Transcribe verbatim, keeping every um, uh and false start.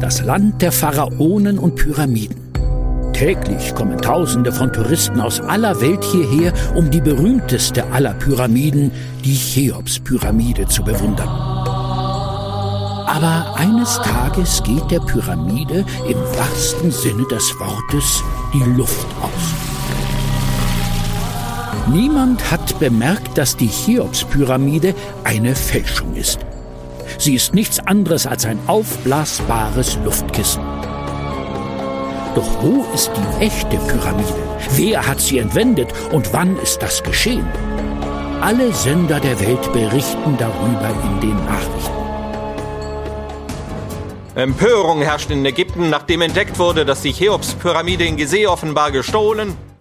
das Land der Pharaonen und Pyramiden. Täglich kommen Tausende von Touristen aus aller Welt hierher, um die berühmteste aller Pyramiden, die Cheops-Pyramide, zu bewundern. Aber eines Tages geht der Pyramide im wahrsten Sinne des Wortes die Luft aus. Niemand hat bemerkt, dass die Cheops-Pyramide eine Fälschung ist. Sie ist nichts anderes als ein aufblasbares Luftkissen. Doch wo ist die echte Pyramide? Wer hat sie entwendet und wann ist das geschehen? Alle Sender der Welt berichten darüber in den Nachrichten. Empörung herrscht in Ägypten, nachdem entdeckt wurde, dass die Cheops-Pyramide in Gizeh offenbar gestohlen